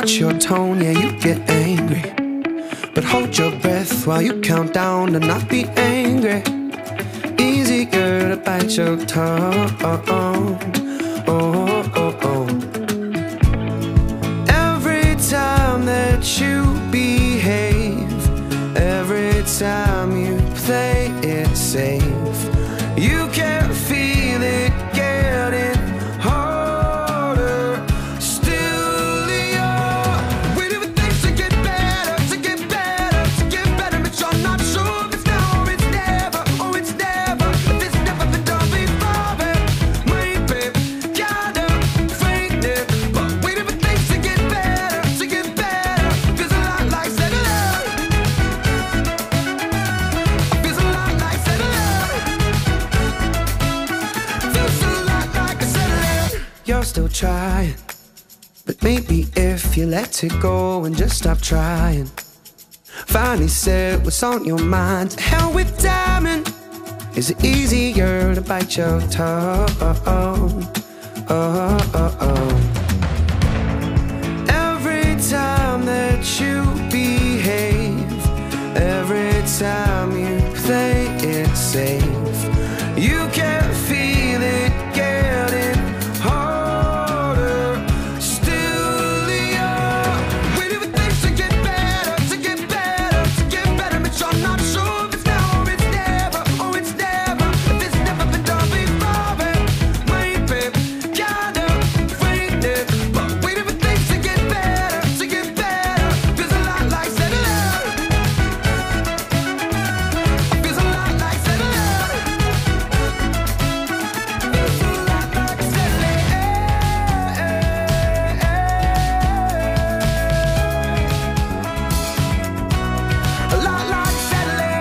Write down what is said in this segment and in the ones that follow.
watch your tone, yeah, you get angry. But hold your breath while you count down to not be angry. Easier to bite your tongue. Every time that you behave, every time you play it safe, you can feel it getting harder. Still you're waiting for things to get better, to get better, to get better. But you're not sure if it's now or it's never, or it's never. If it's never been done before, maybe kinda afraid it. But waiting for things to get better, to get better. Feels a lot like settling. Feels a lot like settling. Feels a lot like a settling. You're still trying, but maybe if you let it go and just stop trying, finally said what's on your mind. To hell with diamond. Is it easier to bite your tongue? Every time that you behave, every time you play it safe, you can feel it getting harder. Still you're waiting for things to get better, to get better, to get better. But you're not sure if it's now or it's never, or it's never. If it's never been done before, maybe kinda afraid it. But waiting for things to get better, to get better. Feels a lot like settling. Feels a lot like settling. Feels a lot like settling. A lot like settling.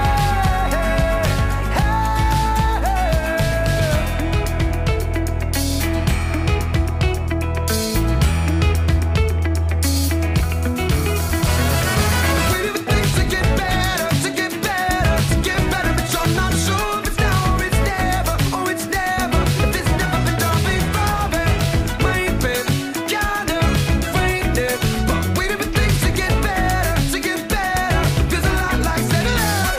Waiting for things to get better, to get better, to get better. But you're not sure if it's now or it's never, or it's never. If it's never been done before, maybe kinda afraid it. But waiting for things to get better, to get better. Feels a lot like settling.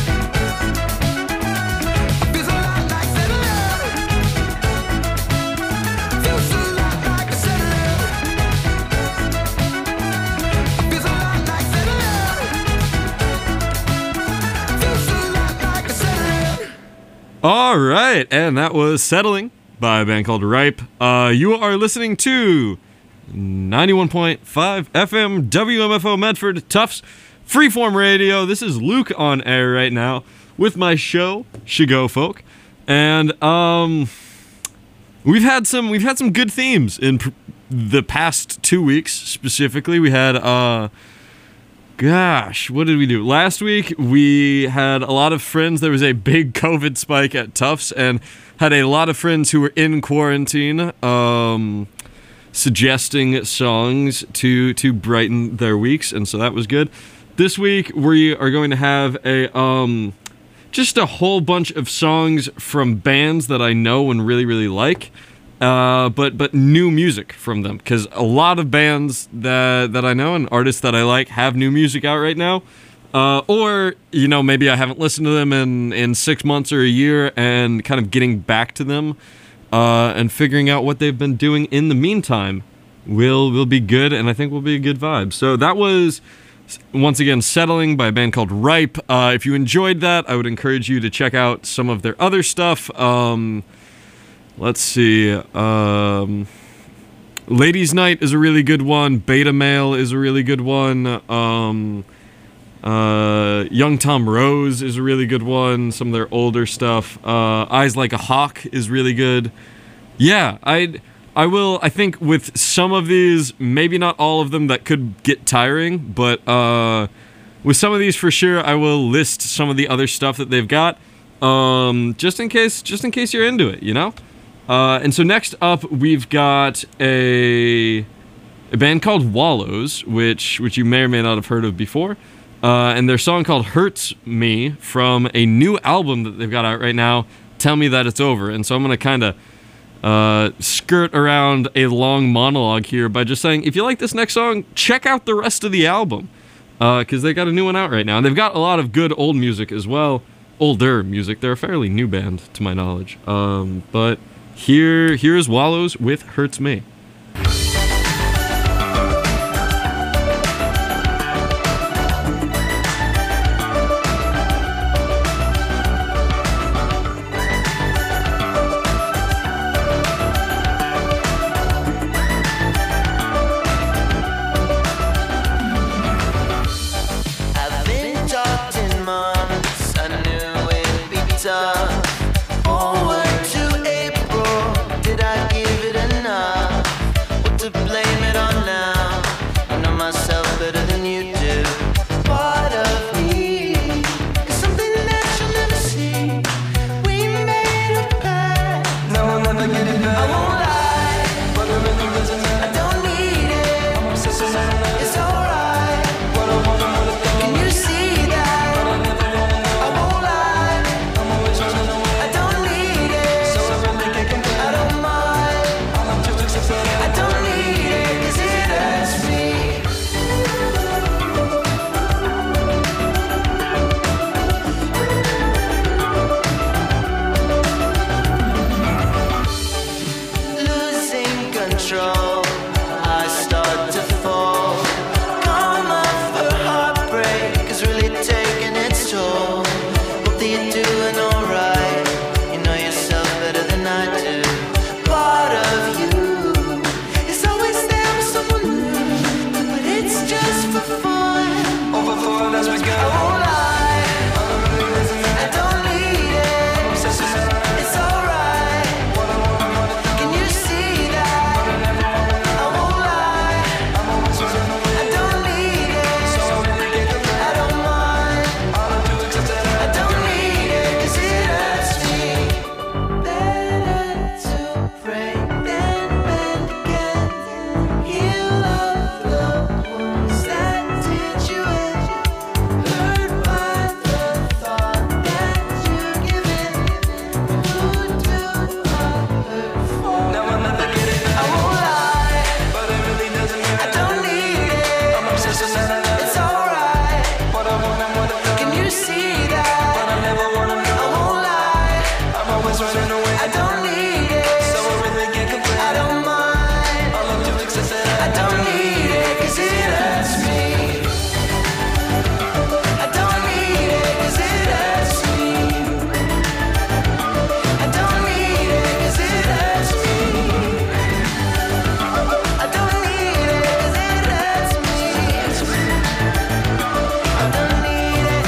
Feels a lot like settling. Feels a lot like settling. Feels a lot like settling. Feels a lot like settling. All right, and that was Settling by a band called Ripe. You are listening to 91.5 FM WMFO Medford, Tufts Freeform Radio. This is Luke on air right now with my show, Shigo Folk. And we've had some good themes in the past 2 weeks. Specifically, we had what did we do? Last week, we had a lot of friends. There was a big COVID spike at Tufts, and had a lot of friends who were in quarantine suggesting songs to brighten their weeks, and so that was good. This week, we are going to have just a whole bunch of songs from bands that I know and really, really like. But new music from them, because a lot of bands that I know and artists that I like have new music out right now, or maybe I haven't listened to them in 6 months or a year, and kind of getting back to them and figuring out what they've been doing in the meantime will be good, and I think will be a good vibe. So that was, once again, Settling by a band called Ripe. If you enjoyed that, I would encourage you to check out some of their other stuff. Let's see. Ladies' Night is a really good one. Beta Male is a really good one. Young Tom Rose is a really good one. Some of their older stuff. Eyes Like a Hawk is really good. Yeah, I think with some of these, maybe not all of them, that could get tiring, but with some of these for sure, I will list some of the other stuff that they've got, just in case you're into it, And so next up, we've got a band called Wallows, which you may or may not have heard of before, and their song called Hurts Me from a new album that they've got out right now, Tell Me That It's Over. And so I'm going to kind of skirt around a long monologue here by just saying, if you like this next song, check out the rest of the album. Because they got a new one out right now. And they've got a lot of good old music as well. Older music. They're a fairly new band, to my knowledge. But here's Wallows with Hurts Me. Forward to April, did I give it enough? What to blame it on now? I know myself better than you do. Part of me is something that you'll never see. We made a pact, no I'll never get it back. I won't lie, but I really doesn't matter. I don't need it, I'm obsessed with it. It's alright, what I want, can you see that? I won't lie, I'm always running away. I don't need it, 'cause it hurts me. Losing control, I start to fall. Come off for heartbreak is really taking its toll. Hope that you're doing alright. You know yourself better than I do. Part of you as we go. I won't lie, I don't need it. It's alright. Can you see that? I won't lie, I don't need it. I don't mind, I don't need it, 'cause it hurts me. Better to break than mend again. Heal up the wounds that did you in. It's alright. Can you see that? I won't lie, I'm always running away. I don't need it, so I really can't complain. I don't mind, all I do is accept it. I don't need it, 'cause it hurts me. I don't need it, 'cause it hurts me. I don't need it, 'cause it hurts me. I don't need it, 'cause it hurts me. I don't need it.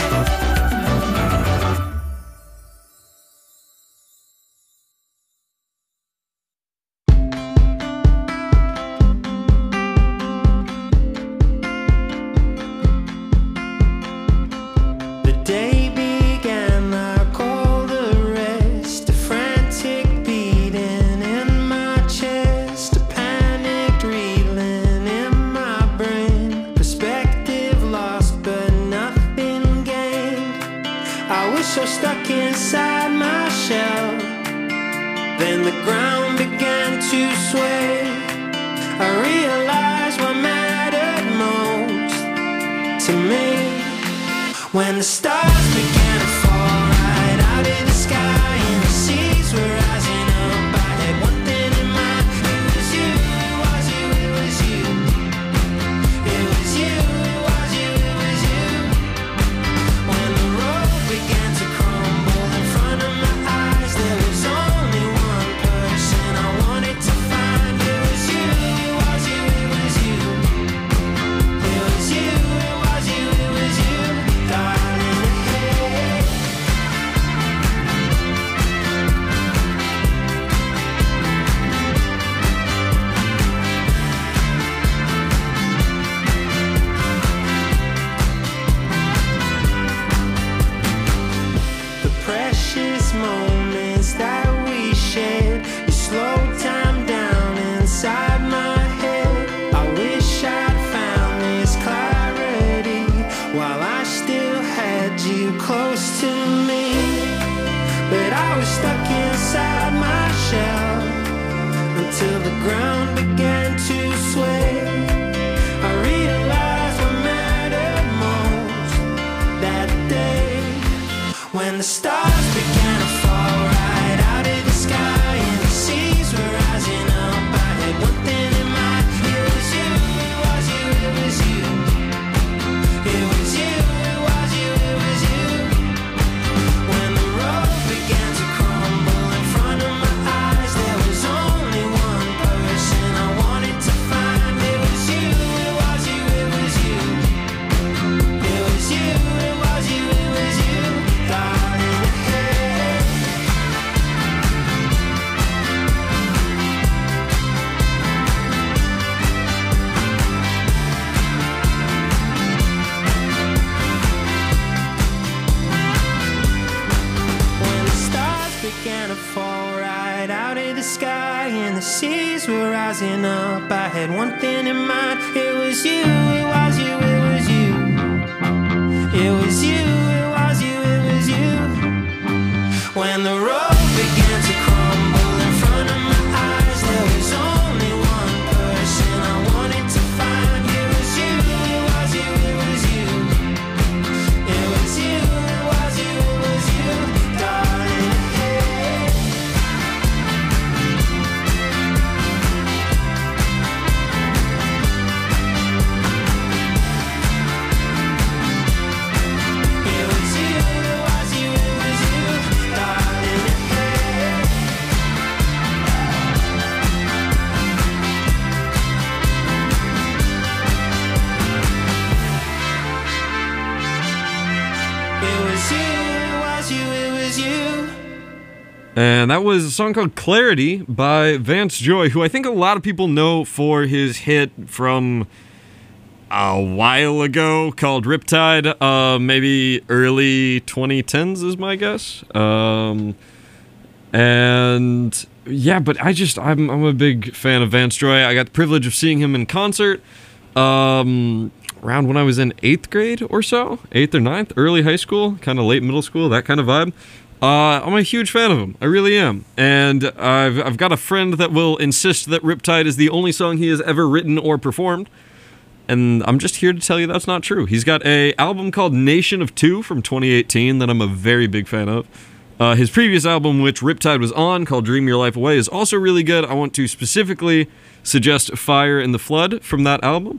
The day began, I called arrest. A frantic beating in my chest, a panicked reeling in my brain. Perspective lost, but nothing gained. I was so stuck inside my shell. Then the ground began to sway. I realized what mattered most to me. When the stars began to fall right out of the sky and the seas were rising up, I had one thing in mind. It was you, it was you, it was you. It was you, it was you, it was you. When the road began to crumble in front of my eyes, there was only one person I wanted to find. It was you, it was you, it was you. It was you, it was you, it was you. Darling, hey. The precious moments that we shared, you slowed time down inside my head. I wish I'd found this clarity while I still had you close to me. But I was stuck inside my shell. till the ground began to sway. I realized what mattered most that day, when the stars began to fall right out of the sky and the seas were rising up. I had one thing in mind, it was you, it was you, it was you. It was you, it was you, it was you. When the road began to crumble in front of my eyes, there was only one person I wanted to find. It was you, it was you, it was you. It was you, it was you, it was you. Thought in your head. When the stars began to fall right out of the sky and the seas were rising up, I had one thing in mind. It was you, it was you, it was you. It was you, it was you, it was you. When the road began to crumble in front of my eyes, there was only one person I wanted to find. It was you, it was you, it was you. It was you, it was you, it was you. Darling, hey. It was you, it was you, it was you. Darling, hey. It was you, it was you, it was you. And that was a song called Clarity by Vance Joy, who I think a lot of people know for his hit from a while ago called Riptide, maybe early 2010s is my guess. And yeah, but I'm a big fan of Vance Joy. I got the privilege of seeing him in concert around when I was in 8th grade or so, 8th or 9th, early high school, kind of late middle school, that kind of vibe. I'm a huge fan of him. I really am. And I've got a friend that will insist that Riptide is the only song he has ever written or performed. And I'm just here to tell you that's not true. He's got an album called Nation of Two from 2018 that I'm a very big fan of. His previous album, which Riptide was on, called Dream Your Life Away, is also really good. I want to specifically suggest Fire in the Flood from that album.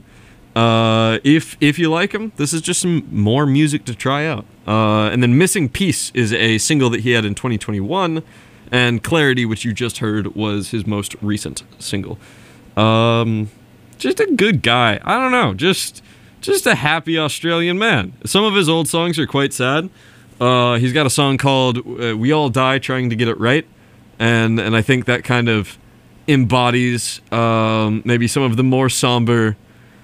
If you like him, this is just some more music to try out. And then Missing Piece is a single that he had in 2021, and Clarity, which you just heard, was his most recent single. Just a good guy. I don't know, just a happy Australian man. Some of his old songs are quite sad. He's got a song called We All Die Trying to Get It Right, and I think that kind of embodies maybe some of the more somber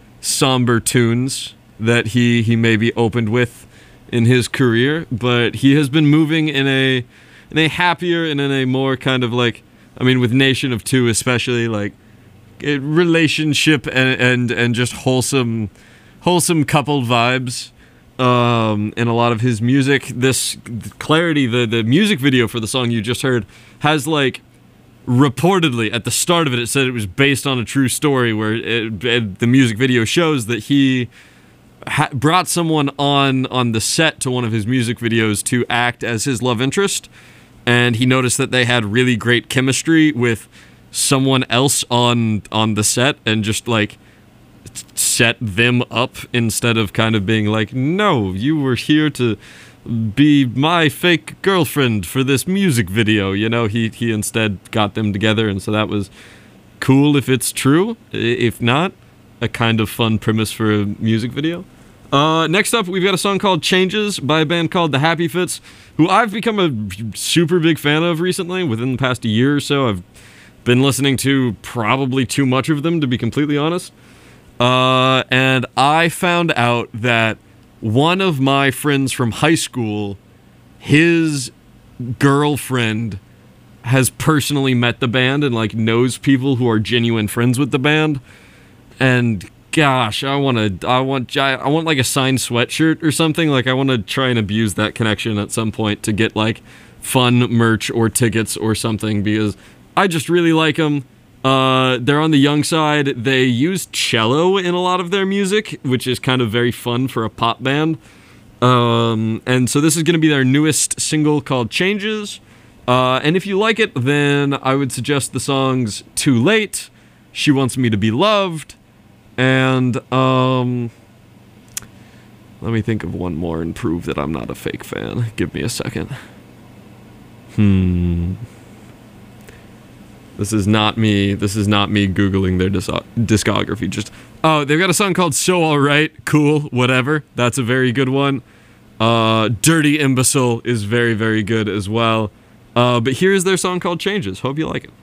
tunes that he maybe opened with in his career, but he has been moving in a happier and in a more kind of like, I mean, with Nation of Two especially, like a relationship and just wholesome coupled vibes in a lot of his music. This Clarity, the music video for the song you just heard, has like, reportedly at the start of it said it was based on a true story, where the music video shows that he brought someone on the set to one of his music videos to act as his love interest, and he noticed that they had really great chemistry with someone else on the set, and just like set them up instead of kind of being like, no, you were here to be my fake girlfriend for this music video, you know. He instead got them together, and so that was cool if it's true. If not, a kind of fun premise for a music video. Next up, we've got a song called Changes by a band called The Happy Fits, who I've become a super big fan of recently. Within the past year or so, I've been listening to probably too much of them, to be completely honest. And I found out that one of my friends from high school, his girlfriend has personally met the band and like knows people who are genuine friends with the band. And gosh, I want like a signed sweatshirt or something. Like, I want to try and abuse that connection at some point to get like fun merch or tickets or something, because I just really like him. They're on the young side. They use cello in a lot of their music, which is kind of very fun for a pop band. And so this is going to be their newest single called Changes. And if you like it, then I would suggest the songs Too Late, She Wants Me to Be Loved, and let me think of one more and prove that I'm not a fake fan. Give me a second. This is not me Googling their discography. They've got a song called So Alright, Cool, Whatever. That's a very good one. Dirty Imbecile is very, very good as well. But here's their song called Changes. Hope you like it.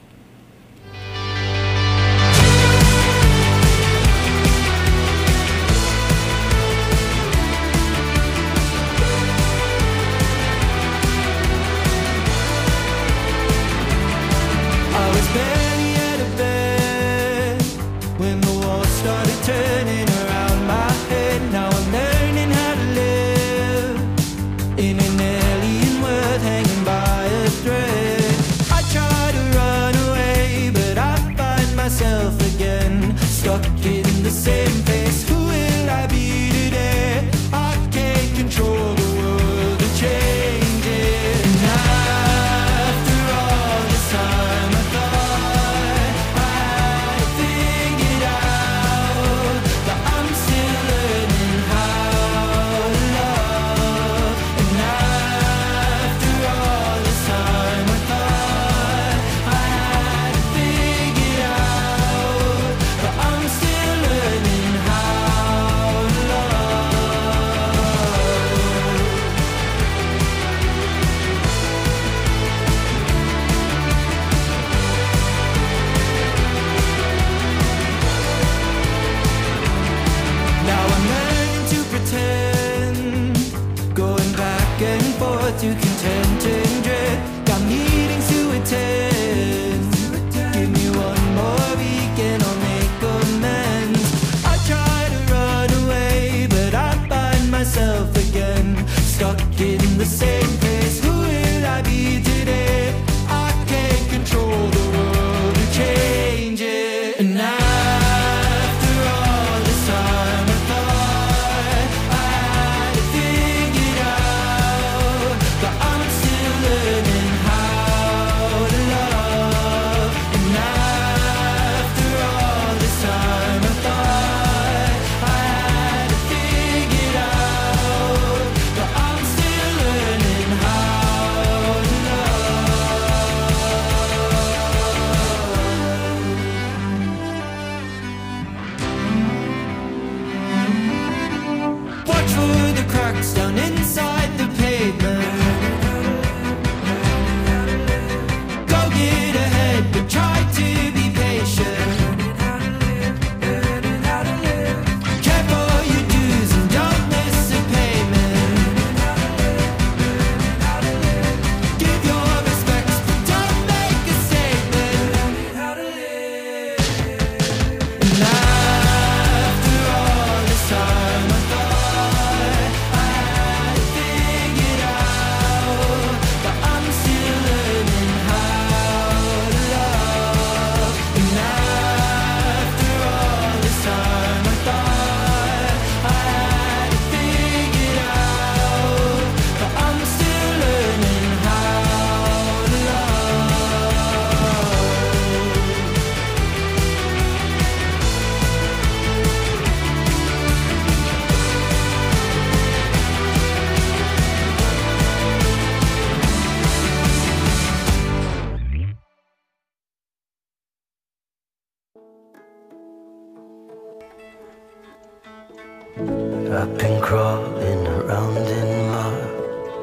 I've been crawling around in mud,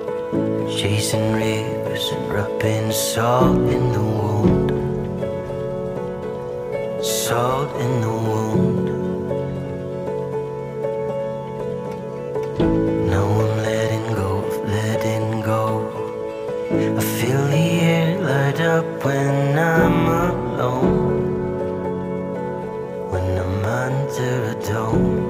chasing rivers and rubbing salt in the wound. Salt in the wound. Now I'm letting go of letting go. I feel the air light up when I'm alone, when I'm under a dome.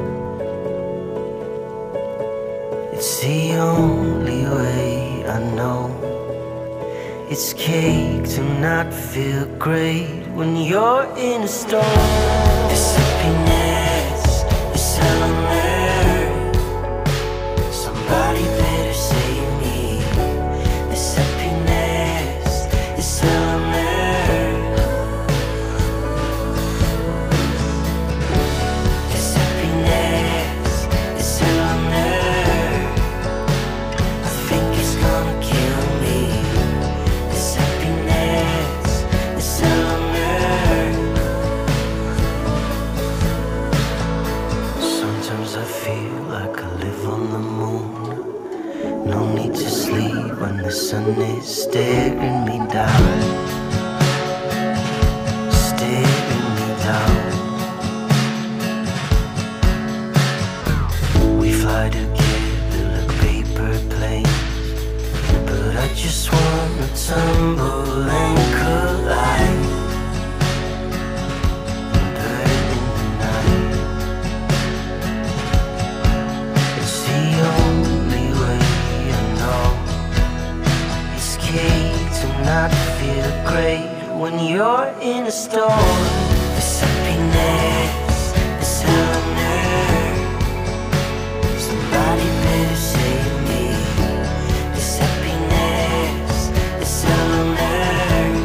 It's the only way I know. It's cake to not feel great when you're in a storm. This happiness is hell on earth. Somebody better save me. This happiness is hell on earth. This happiness is hell on earth. I think it's gonna kill me. This happiness is hell on earth. Sometimes I feel like I live on the moon. No need to sleep when the sun is staring me down. Staring me down. We fly together like paper planes, but I just wanna tumble and collide. Burn in the night. It's the only way I know. Escape to not feel great when you're in a storm. This happiness is hell on earth. Somebody better save me. This happiness is hell on earth.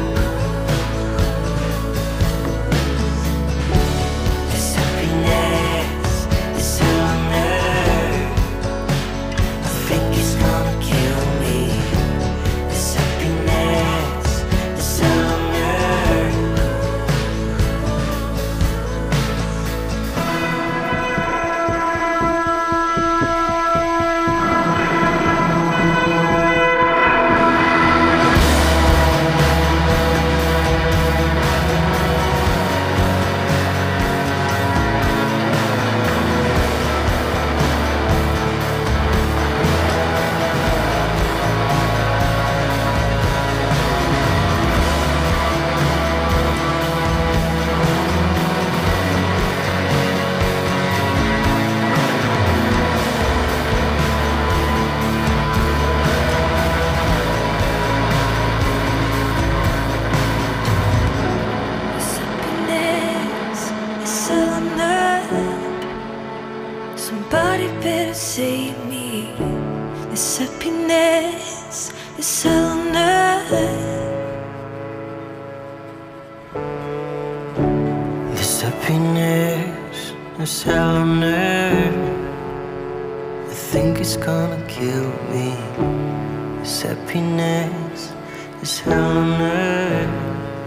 This happiness is hell on earth. I think it's gonna kill me. This happiness is hell on earth. This happiness is hell on earth. Somebody better save me. This happiness is hell on earth. This happiness is hell on earth. I think it's gonna kill me. This happiness is hell on earth.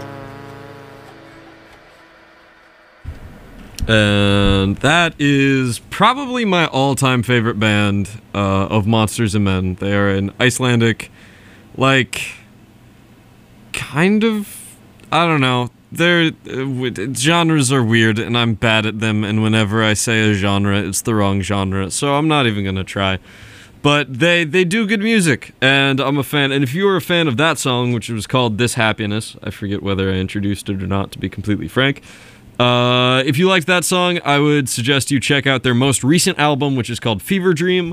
And that is probably my all-time favorite band of Monsters and Men. They are an Icelandic, like, kind of, I don't know. Their genres are weird, and I'm bad at them, and whenever I say a genre, it's the wrong genre, so I'm not even gonna try. But they do good music, and I'm a fan. And if you were a fan of that song, which was called This Happiness, I forget whether I introduced it or not, to be completely frank. If you liked that song, I would suggest you check out their most recent album, which is called Fever Dream.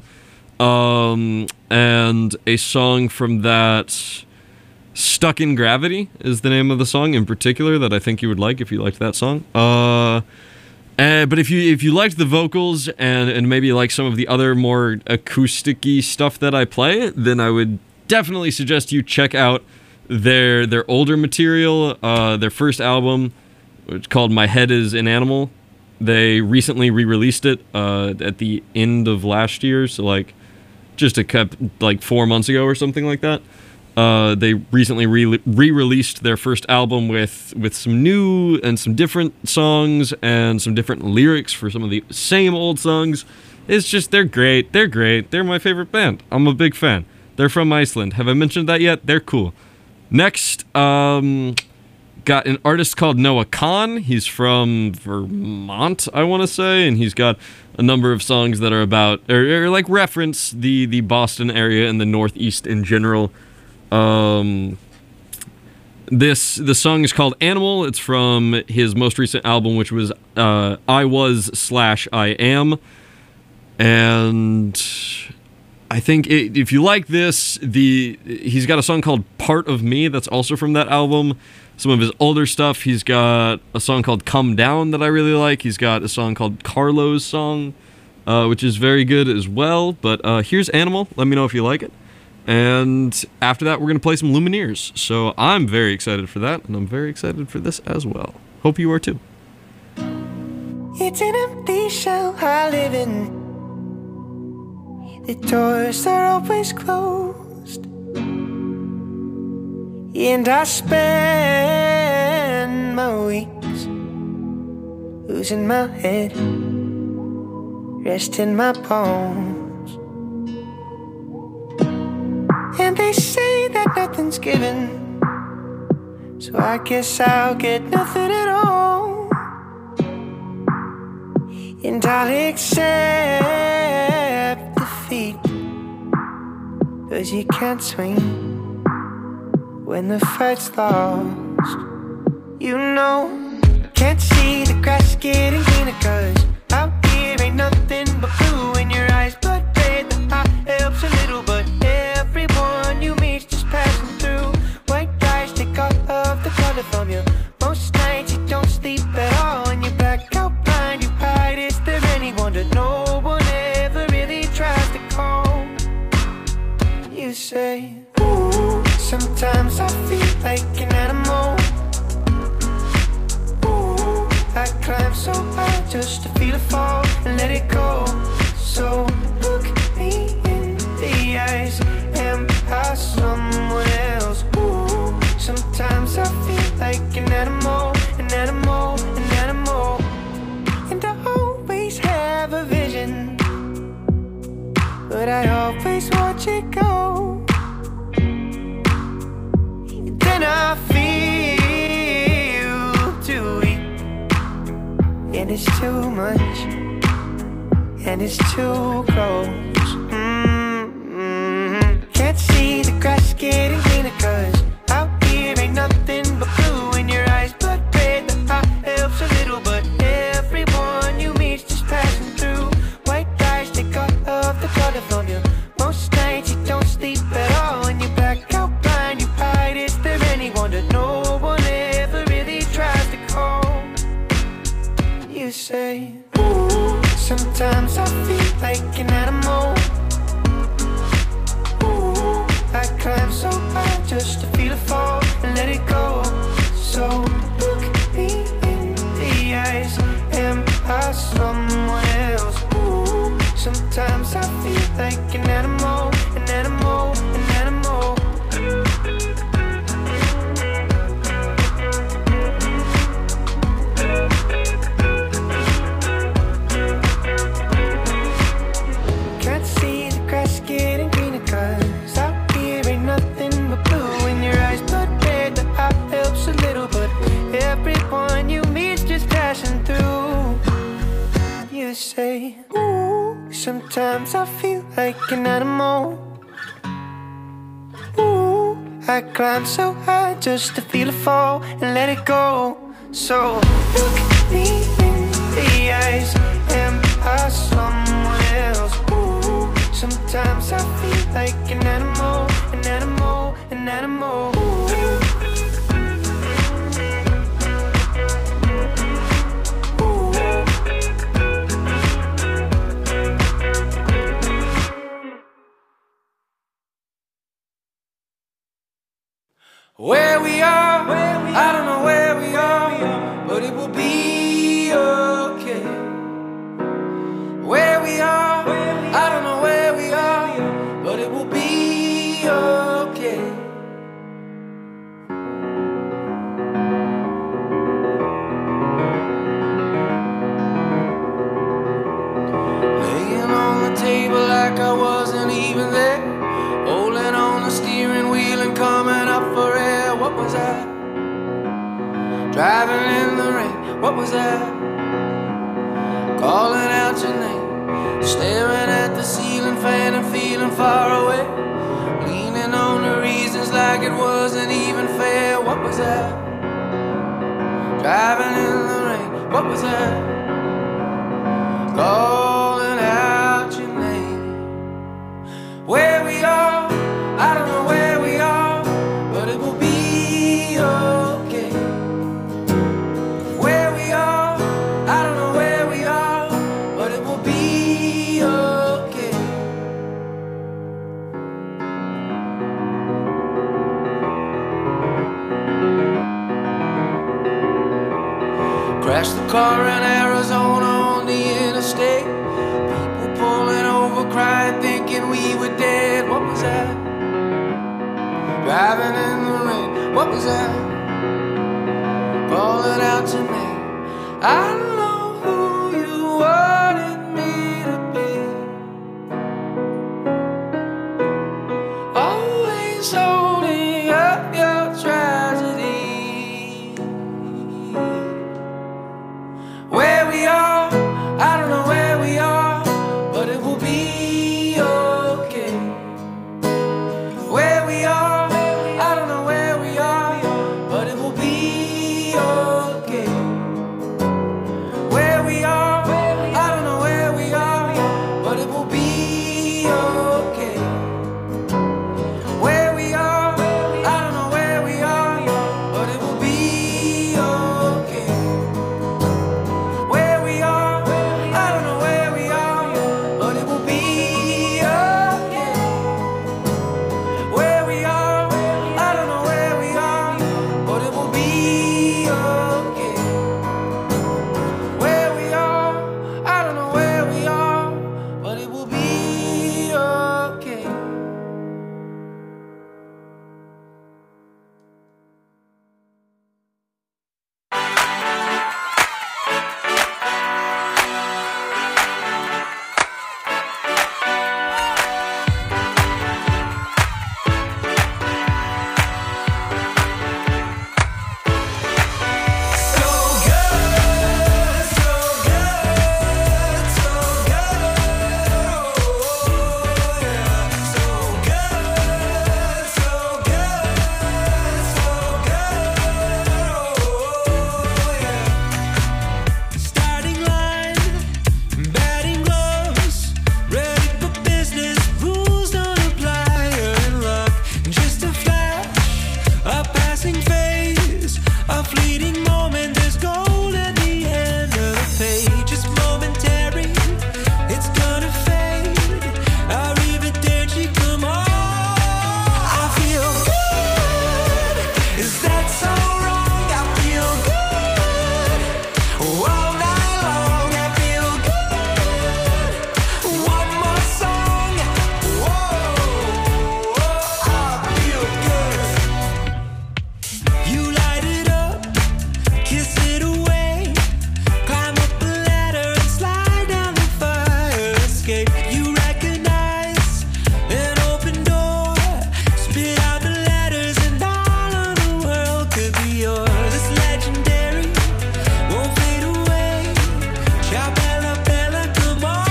And a song from that, Stuck in Gravity, is the name of the song in particular that I think you would like if you liked that song. But if you liked the vocals and maybe like some of the other more acoustic-y stuff that I play, then I would definitely suggest you check out their older material, their first album, which is called My Head is an Animal. They recently re-released it at the end of last year, so like just 4 months ago or something like that. They recently re-released their first album with some new and some different songs and some different lyrics for some of the same old songs. It's just, they're great. They're great. They're my favorite band. I'm a big fan. They're from Iceland. Have I mentioned that yet? They're cool. Next, got an artist called Noah Kahn. He's from Vermont, I want to say, and he's got a number of songs that are about, or like reference the Boston area and the Northeast in general. The song is called Animal. It's from his most recent album, which was I Was / I Am. And I think if you like this, he's got a song called Part of Me that's also from that album. Some of his older stuff, he's got a song called Come Down that I really like. He's got a song called Carlo's Song, which is very good as well. But here's Animal. Let me know if you like it. And after that, we're going to play some Lumineers. So I'm very excited for that, and I'm very excited for this as well. Hope you are too. It's an empty shell I live in. The doors are always closed, and I spend my weeks losing my head, resting my bones. And they say that nothing's given, so I guess I'll get nothing at all. And I'll accept defeat, 'cause you can't swing when the fight's lost. You know, can't see the grass getting greener, 'cause out here ain't nothing but blue in your eyes. But red, the eye helps a little, but everyone you meet's just passing through. White guys take all of the color from you. Most nights you don't sleep at all, and you black out blind, you hide. Is there anyone that no one ever really tries to call? You say, ooh, sometimes I feel like an animal. Ooh, I climb so high just to feel a fall and let it go. So look me in the eyes, am I someone else? Ooh, sometimes I feel like an animal, an animal, an animal. And I always have a vision, but I always watch it go. Then I feel too weak, and it's too much, and it's too close. Can't see the grass getting greener, 'cause out here ain't nothing but blue in your eyes. But red, the eye helps a little, but everyone you meet's just passing through. White guys take all of the color from you. Most nights you don't sleep at all, and you black out blind, you hide. Is there anyone that no one ever really tries to call? You say, ooh, sometimes I feel like an animal. Ooh, I climb so high just to feel a fall and let it go. So look me in the eyes, am I someone else? Ooh, sometimes I feel like an animal, an animal, an animal. Can't see the grass getting greener, 'cause out here ain't nothing but blue in your eyes. But red, the eye helps a little, but everyone you meet's just passing through. You say, ooh, sometimes I feel like an animal. Ooh, I climb so high just to feel a fall and let it go. So look me in the eyes, am I someone else? Ooh, sometimes I feel like an animal, an animal, an animal. Where we are, I don't know where we are, but it will be okay. Where we are, I don't know where we are, but it will be okay. Laying on the table like I wasn't even there, holding on the steering wheel and coming up for air. What was I? Driving in the rain. What was I? Calling out your name, staring at the ceiling fan and feeling far away, leaning on the reasons like it wasn't even fair. What was I? Driving in the rain. What was I? Calling out your name. Crashed the car in Arizona on the interstate. People pulling over, crying, thinking we were dead. What was that? Driving in the rain. What was that? Calling out to me. I don't know who you wanted me to be. Always holding up your tragedy. Where we are, I don't know where we are, but it will be okay. Where we are, I don't know where we are, but it will be okay. Where we are, I don't know where we are, but it will be okay. Where we are, I don't know where we are, but it will be okay. Where we are, I don't know where we are, but it will be okay. Where we are, I don't know where we are, but it will be okay. Where we are, I don't know where we are, but it will be okay. Starting line, batting gloves, ready for business, rules don't apply, earn luck, just a flash, a passing phase, a fleeting moment, there's gold at the end of the page, it's momentary, it's gonna fade, arrivederci, come on, I feel good, is that so wrong, I feel good, all night long, I feel good, one more song, whoa, I feel good. You light it up, kiss it away, climb up a ladder and slide down the fire escape. You recognize an open door, spit out the letters and all of the world could be yours. It's legendary, won't fade away. Ciao bella bella, come on.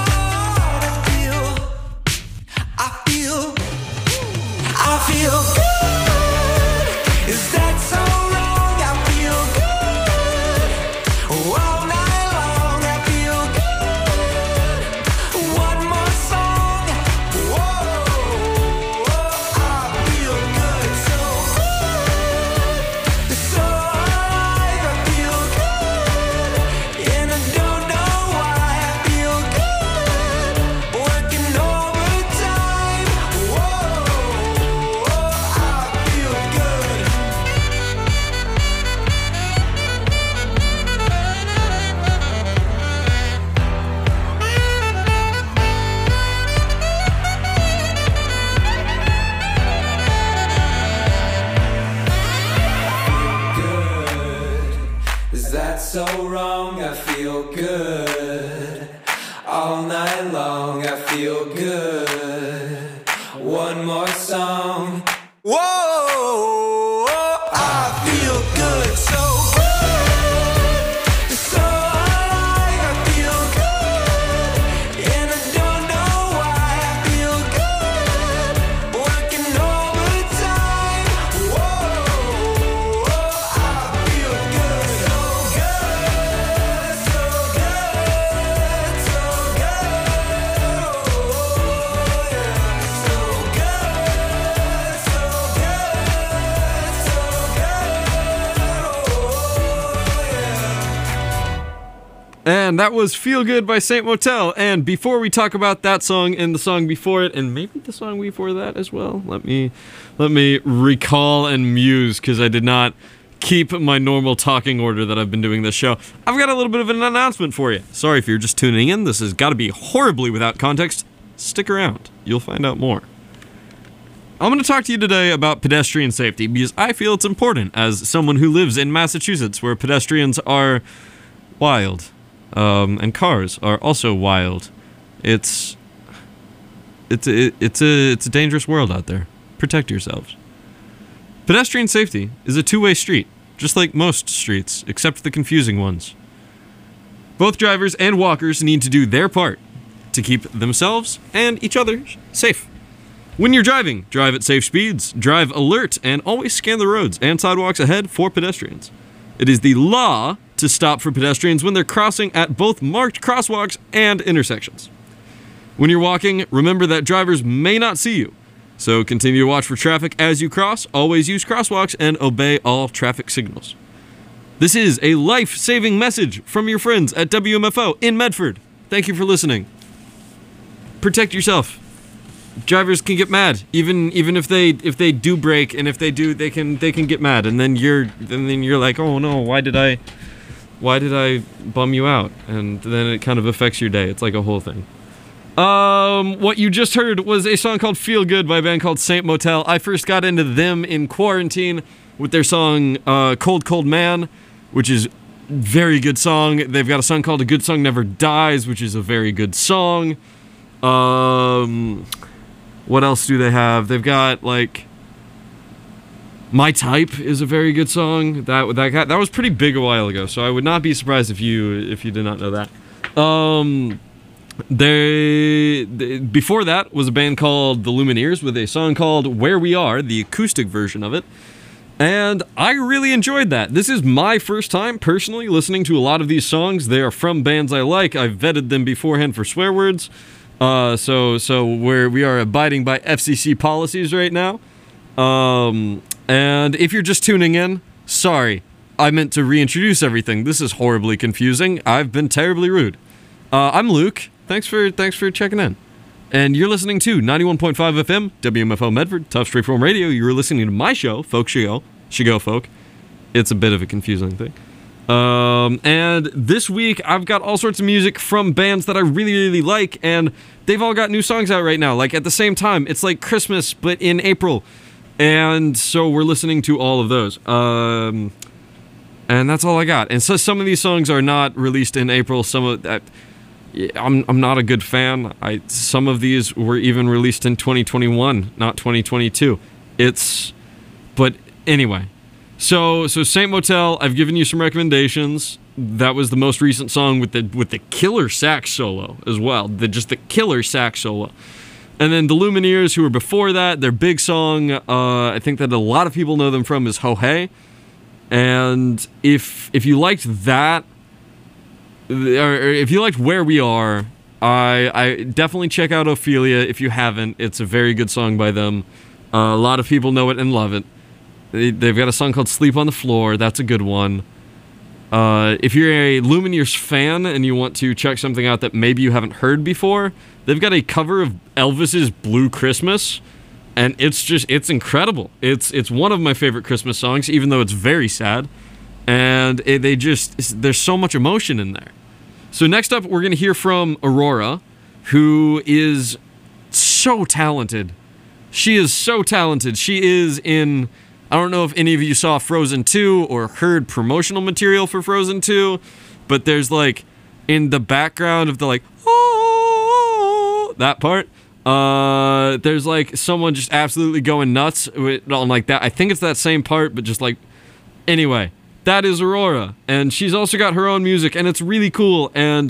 I feel good. Is that so wrong? I feel good. All night long, I feel good. One more song. Whoa, I feel good. So good. So alive, I feel good. And I don't know why I feel good. Working overtime. Whoa, I feel good. Is that so wrong? I feel good. All night long, I feel good. One more song. Whoa, I feel good. So good. So alive, I feel good. And I don't know why I feel good. Working overtime. Whoa, I feel good. So good. So good. So good. Oh, yeah. So good. So good. So And that was Feel Good by Saint Motel. And before we talk about that song and the song before it, and maybe the song before that as well, let me recall and muse, because I did not keep my normal talking order that I've been doing this show, I've got a little bit of an announcement for you. Sorry if you're just tuning in. This has got to be horribly without context. Stick around. You'll find out more. I'm going to talk to you today about pedestrian safety because I feel it's important as someone who lives in Massachusetts where pedestrians are wild, and cars are also wild. It's a dangerous world out there. Protect yourselves. Pedestrian safety is a two-way street, just like most streets, except the confusing ones. Both drivers and walkers need to do their part to keep themselves and each other safe. When you're driving, drive at safe speeds, drive alert, and always scan the roads and sidewalks ahead for pedestrians. It is the law to stop for pedestrians when they're crossing at both marked crosswalks and intersections. When you're walking, remember that drivers may not see you. So continue to watch for traffic as you cross, always use crosswalks, and obey all traffic signals. This is a life-saving message from your friends at WMFO in Medford. Thank you for listening. Protect yourself. Drivers can get mad, even if they do brake, and if they do, they can get mad, and then you're like, oh no, why did I bum you out? And then it kind of affects your day. It's like a whole thing. What you just heard was a song called Feel Good by a band called Saint Motel. I first got into them in quarantine with their song, Cold Cold Man, which is a very good song. They've got a song called A Good Song Never Dies, which is a very good song. What else do they have? They've got, like, My Type is a very good song. That was pretty big a while ago, so I would not be surprised if you did not know that. Before that was a band called The Lumineers with a song called Where We Are, the acoustic version of it, and I really enjoyed that. This is my first time personally listening to a lot of these songs. They are from bands I like. I've vetted them beforehand for swear words, so we are abiding by FCC policies right now. And if you're just tuning in, sorry, I meant to reintroduce everything. This is horribly confusing. I've been terribly rude. I'm Luke. Thanks for checking in. And you're listening to 91.5 FM, WMFO Medford, Tough Straightforward Radio. You're listening to my show, Folk Shigo Folk. It's a bit of a confusing thing. And this week, I've got all sorts of music from bands that I really, really like, and they've all got new songs out right now, like at the same time. It's like Christmas, but in April. And so we're listening to all of those. And that's all I got. And so some of these songs are not released in April. Some of that... I'm not a good fan. Some of these were even released in 2021, not 2022. But anyway. So Saint Motel, I've given you some recommendations. That was the most recent song with the killer sax solo as well. Just the killer sax solo. And then the Lumineers, who were before that, their big song, I think that a lot of people know them from, is Ho Hey. And if you liked that, or if you liked Where We Are, I definitely check out Ophelia if you haven't. It's a very good song by them. A lot of people know it and love it. They've got a song called Sleep on the Floor. That's a good one. If you're a Lumineers fan and you want to check something out that maybe you haven't heard before, they've got a cover of Elvis's Blue Christmas, and it's incredible. It's one of my favorite Christmas songs, even though it's very sad. And there's so much emotion in there. So next up, we're going to hear from Aurora, who is so talented. She is so talented. She is in... I don't know if any of you saw Frozen 2 or heard promotional material for Frozen 2, but there's, like, in the background of the, like, oh, that part, there's, like, someone just absolutely going nuts on, like, that. I think it's that same part, but just, like... Anyway... That is Aurora, and she's also got her own music, and it's really cool. And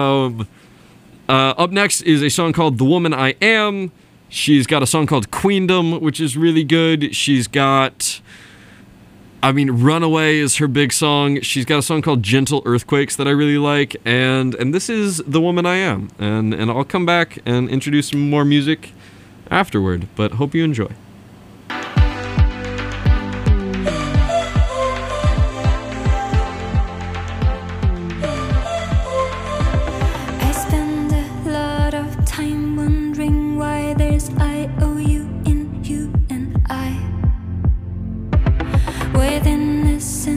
up next is a song called The Woman I Am. She's got a song called Queendom, which is really good. She's got, Runaway is her big song. She's got a song called Gentle Earthquakes that I really like, and this is The Woman I Am. And I'll come back and introduce some more music afterward, but hope you enjoy. Within this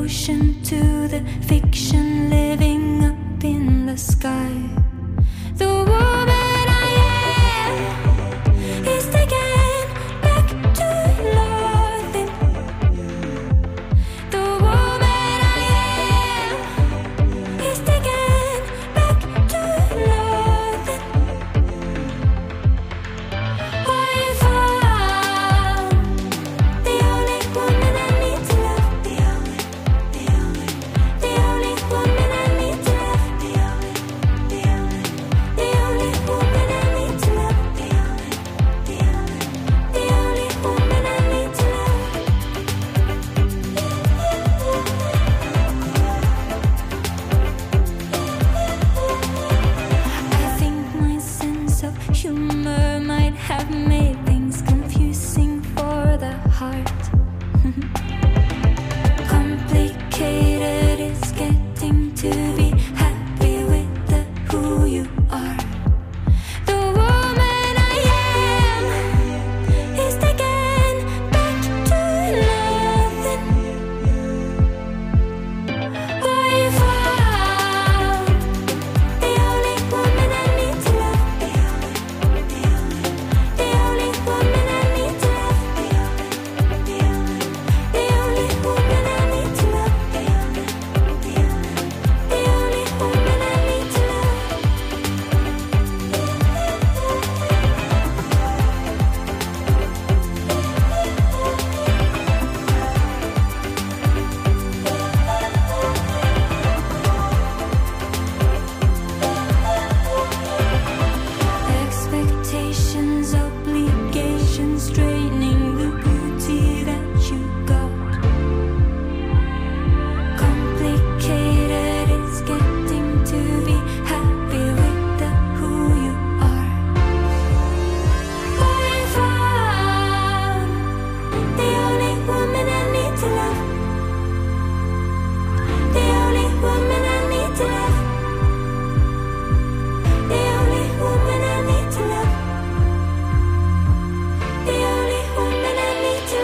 devotion to the fiction living up in the sky. The woman I am is taken back to nothing. The woman I am is taken back to nothing. I found the only woman I need to love. The only woman I need to love. The only woman I need to love. The only woman I need to love. I think my sense of humor might have made things confusing for the heart. Complicated is getting to be happy with the who you are. The woman I am is taken back to nothing. I found the only woman I need to love. The only woman I need to love. The only woman I need to love. The only woman I need to love. Expectations, obligations, draining the beauty that you got. Complicated is getting to be happy with the who you are. I found the only woman I need to love. The only woman I need to love. The only woman I need to love. The only woman I need to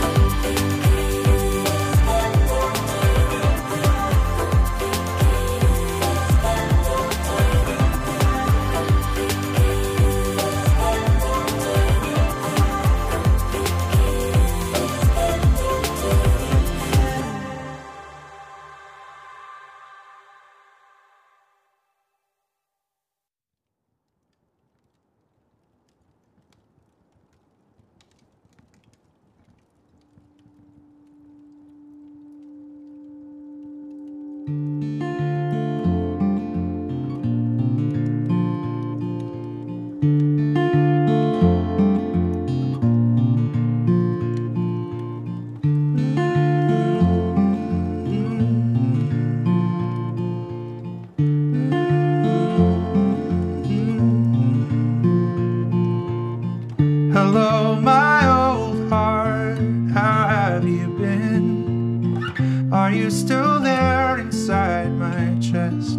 Hello, my old heart, how have you been? Are you still there inside my chest?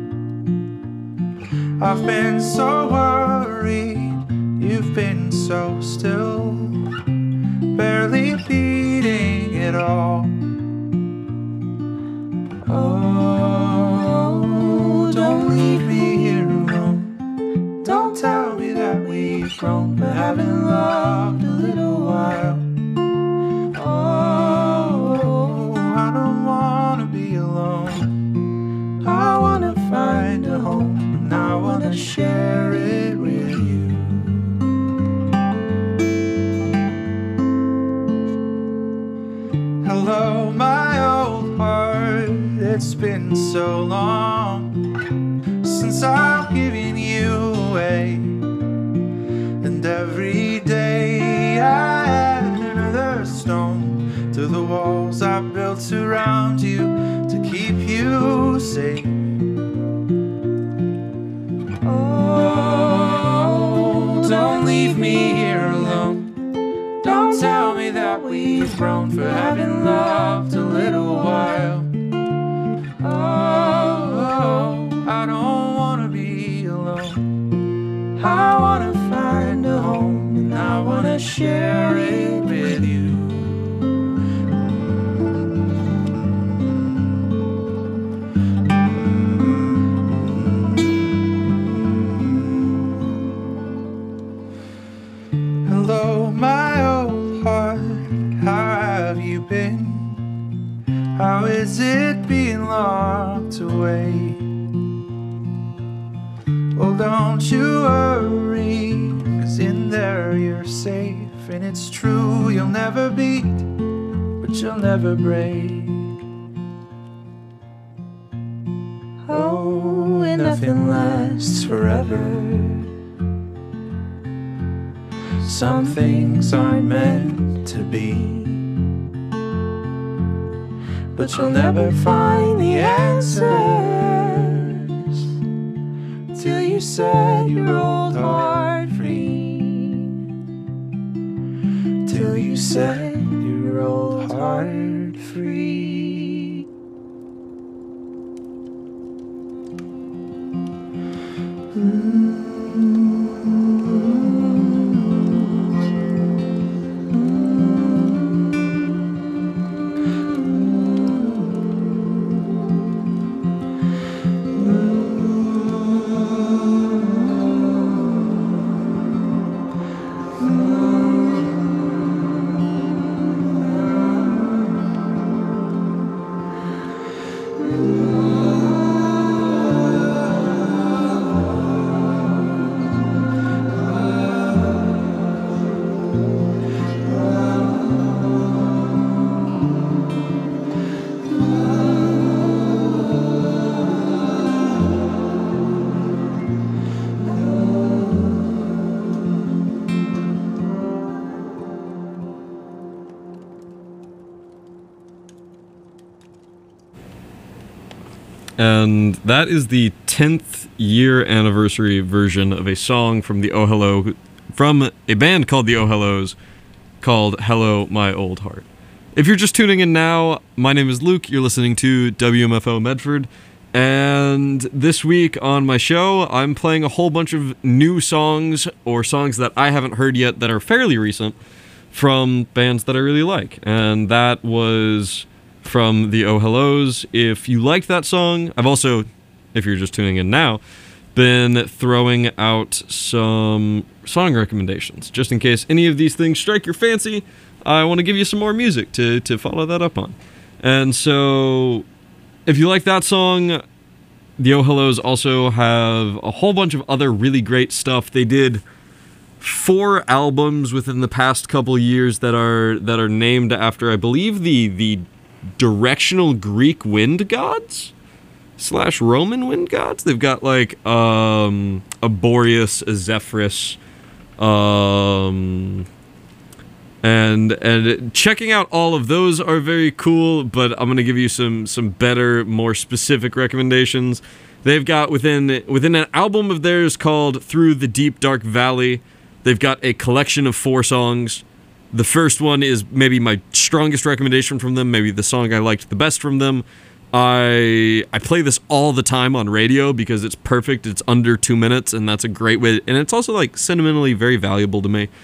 I've been so worried, you've been so still, barely beating it all. Oh, don't leave me here alone. Don't tell me that we've grown, but haven't loved a little while. Oh, I don't wanna be alone. I wanna find a home, and I wanna share it with you. Hello, my old heart, it's been so long since I've given you away, and every day I add another stone to the walls I built around you to keep you safe. Oh, don't leave me here alone. Don't tell me that we've grown for having loved a little while. Oh, I don't wanna be alone. I wanna find a home, and I wanna share it with you. How is it being locked away? Well, don't you worry, 'cause in there you're safe. And it's true, you'll never beat, but you'll never break. Oh, and nothing lasts forever. Some things aren't meant to be, but you'll never find the answers till you set your old heart free. Till you set your old heart free. And that is the 10th year anniversary version of a song from the Oh Hello, from a band called the Oh Hellos, called Hello My Old Heart. If you're just tuning in now, my name is Luke, you're listening to WMFO Medford, and this week on my show, I'm playing a whole bunch of new songs, or songs that I haven't heard yet that are fairly recent, from bands that I really like. And that was from the Oh Hellos. If you liked that song, I've also, if you're just tuning in now, been throwing out some song recommendations. Just in case any of these things strike your fancy, I want to give you some more music to follow that up on. And so, if you like that song, the Oh Hellos also have a whole bunch of other really great stuff. They did 4 albums within the past couple years that are named after, I believe, the directional Greek wind gods / Roman wind gods. They've got like a Boreas, a Zephyrus, and checking out all of those are very cool, but I'm gonna give you some better, more specific recommendations. They've got within an album of theirs called Through the Deep Dark Valley, they've got a collection of 4 songs. The first one is maybe my strongest recommendation from them, maybe the song I liked the best from them. I play this all the time on radio because it's perfect. It's under 2 minutes, and that's a great way. And it's also like sentimentally very valuable to me.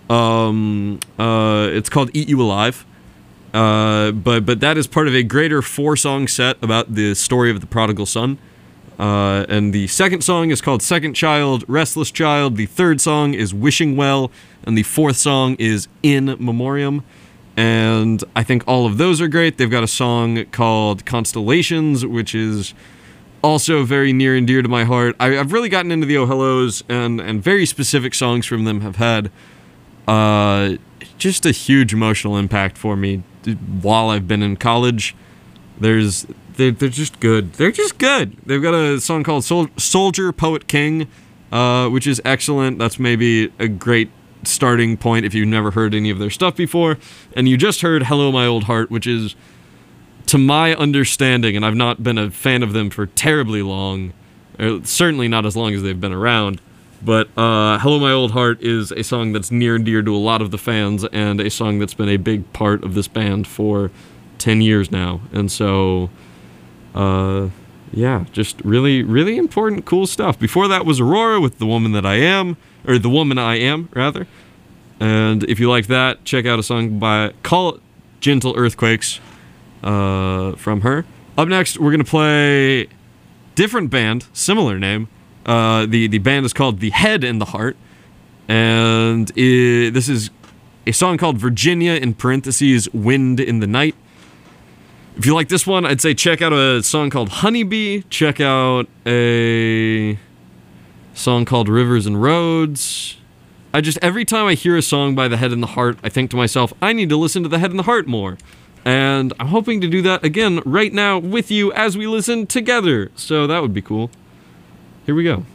It's called Eat You Alive. But that is part of a greater 4-song set about the story of the prodigal son. And the second song is called Second Child, Restless Child. The third song is Wishing Well. And the 4th song is In Memoriam. And I think all of those are great. They've got a song called Constellations, which is also very near and dear to my heart. I've really gotten into the Oh Hellos, and very specific songs from them have had just a huge emotional impact for me while I've been in college. They're just good. They're just good. They've got a song called Soldier, Poet, King, which is excellent. That's maybe a great starting point if you've never heard any of their stuff before. And you just heard Hello My Old Heart, which is, to my understanding, and I've not been a fan of them for terribly long, certainly not as long as they've been around, but Hello My Old Heart is a song that's near and dear to a lot of the fans, and a song that's been a big part of this band for 10 years now. And so, yeah, just really, really important, cool stuff. Before that was Aurora with The Woman That I Am, or The Woman I Am, rather. And if you like that, check out a song by Call It Gentle Earthquakes from her. Up next, we're going to play different band, similar name. The band is called The Head and the Heart. And this is a song called Virginia, in parentheses, Wind in the Night. If you like this one, I'd say check out a song called Honeybee. Check out a song called Rivers and Roads. Every time I hear a song by The Head and the Heart, I think to myself, I need to listen to The Head and the Heart more. And I'm hoping to do that again right now with you as we listen together. So that would be cool. Here we go.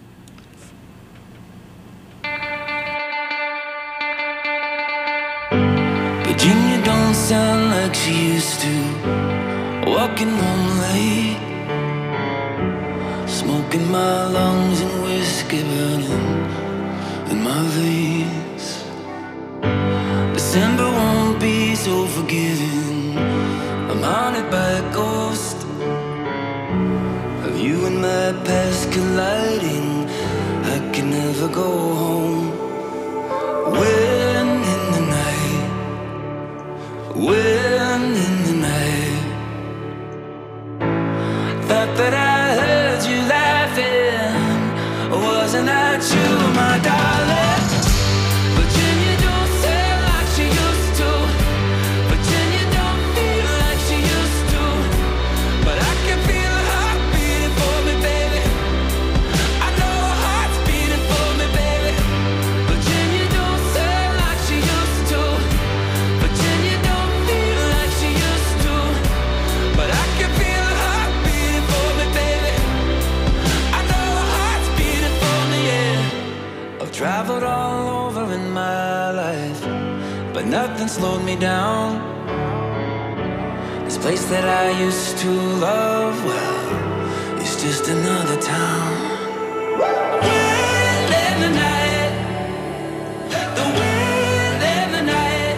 Virginia don't sound like she used to. Walking home late, smoking my lungs and whiskey burning in my veins. December won't be so forgiving. I'm haunted by a ghost of you and my past colliding. I can never go home. When in the night, when in the night, thought that I heard you laughing. Wasn't that you, my darling? Virginia don't sound like she used to. Virginia don't feel like she used to. But I can feel her heart beating for me, baby. I know her heart's beating for me, baby. Virginia don't sound like she used to. Virginia don't feel like she used to. But I can feel her heart beating for me, baby. I know her heart's beating for me, yeah. I've traveled all over in my life, but nothing slowed me down. This place that I used to love, well, it's just another town. Wind in the night, the wind in the night.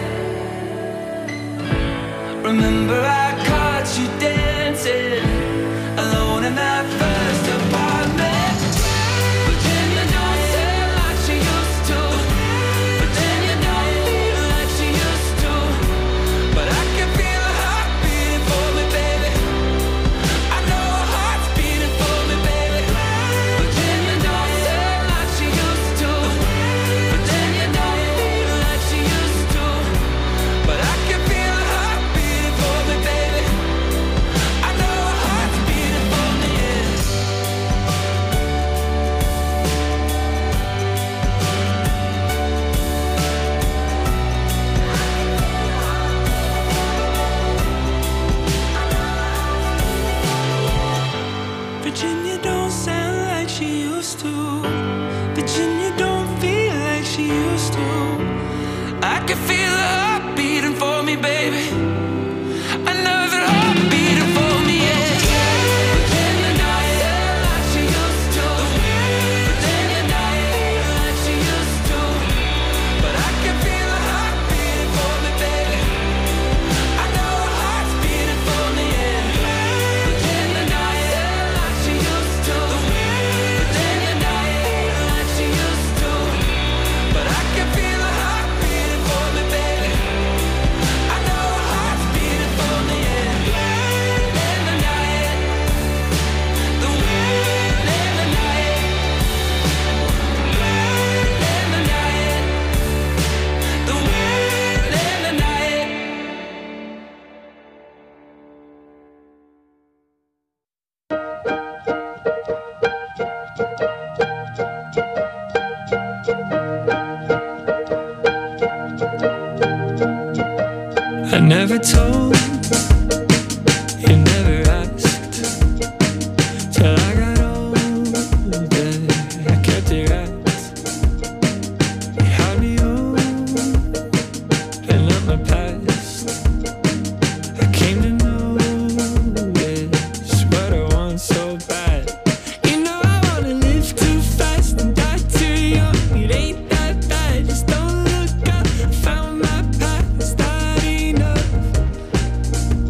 Remember I caught you dancing alone in that first apartment. Virginia don't sound like she used to. Virginia don't feel like she used to. But I can feel her heart beating for me, baby. I know her heart's beating for me, baby. Virginia don't sound like she used to. Virginia don't feel like she used to. But I can feel her heart beating for me, baby. I know her heart's beating for me, yeah. Virginia don't sound like she used to. Virginia don't feel like she used to. I can feel her heart beating for me, baby. Another heart beating for me, yeah. Virginia don't sound like she used to. Virginia don't feel like she used to. But I can feel her heart beating for me, baby. I know her heart's beating for me, yeah. Virginia don't sound like she used to. Virginia don't feel like she used to. But I can feel her heart beating for me, baby. I know her heart's beating for me, yeah. Wind in the night, the wind in the night, wind in the night, the wind in the night. I never told, you never asked. Till I got older, I kept it right. You had me open up my past. I came to know it's what I want so bad. You know I wanna live too fast and die too young. It ain't that bad, just don't look up. I found my path, it's not enough.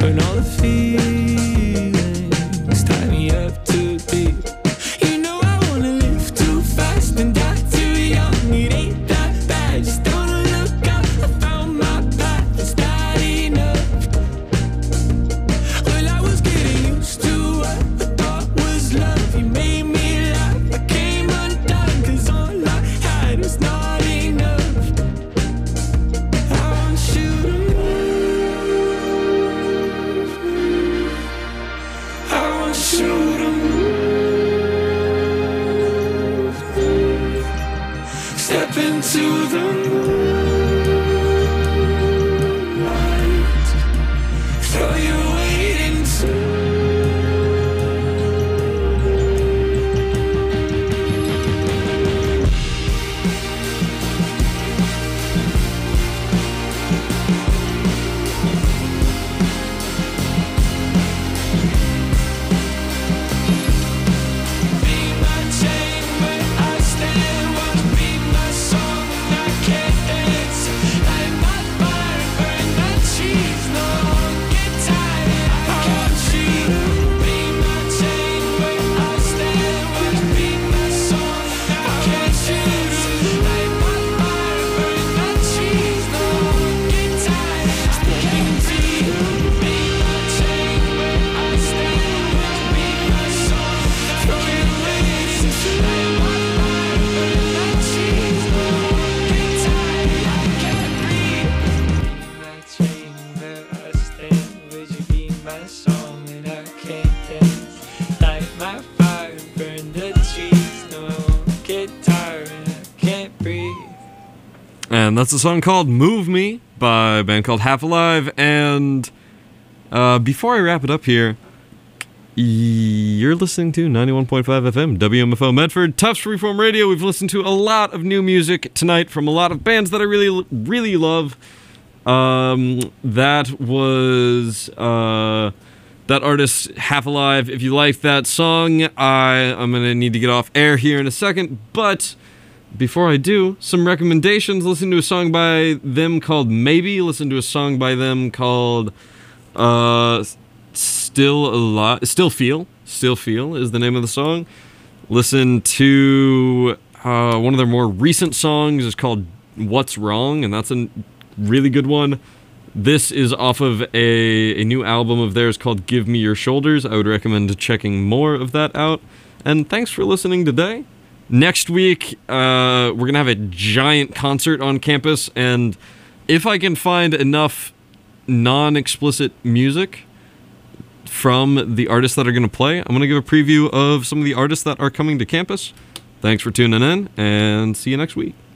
Burn all the feelings, tie me up too deep. You know I wanna live too fast and die too young. It ain't that bad, just don't look up. I found my path, it's not enough. Well, I was getting used to what I thought was love. You made me laugh, I came undone, 'cause all I had was not enough. I want you to move. I want you to move. Step into the moonlight. Throw your weight into. Be my chain where I stand. Watch be my song when I can't dance. Light my fire, burn the cheese. No, get tired, I can't cheat. Be my chain where I stand. Watch be my song when I can't choose. Light my fire, burn the cheese. No, get tired, I can't cheat. Be my chain where I stand. Watch be my song. Throw your weight into. Light my fire, burn the cheese. No, get tired, I can't breathe. Be my chain where I stand. Would you be my song when I can't dance? Light my fire, burn the cheese. No, get tired, I can't breathe. And that's a song called Move Me by a band called Half Alive. And before I wrap it up here, you're listening to 91.5 FM, WMFO Medford, Tufts Freeform Radio. We've listened to a lot of new music tonight from a lot of bands that I really, really love. That was that artist, Half Alive. If you like that song, I'm going to need to get off air here in a second. But before I do, some recommendations. Listen to a song by them called Maybe. Listen to a song by them called Still Feel. Still Feel is the name of the song. Listen to one of their more recent songs. It's called What's Wrong, and that's a really good one. This is off of a new album of theirs called Give Me Your Shoulders. I would recommend checking more of that out. And thanks for listening today. Next week, we're going to have a giant concert on campus, and if I can find enough non-explicit music from the artists that are going to play, I'm going to give a preview of some of the artists that are coming to campus. Thanks for tuning in, and see you next week.